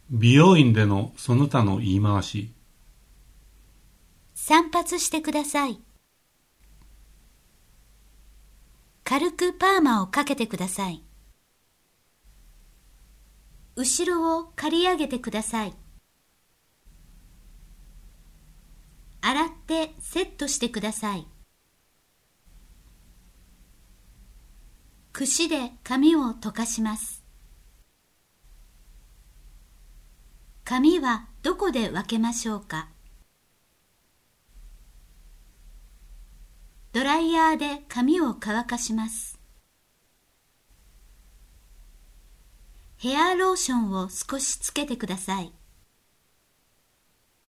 美容院でのその他の言い回し。 散髪してください。軽くパーマをかけてください。後ろを刈り上げてください。洗ってセットしてください。櫛で髪を溶かします。髪はどこで分けましょうか。ドライヤーで髪を乾かします。ヘアローションを少しつけてください。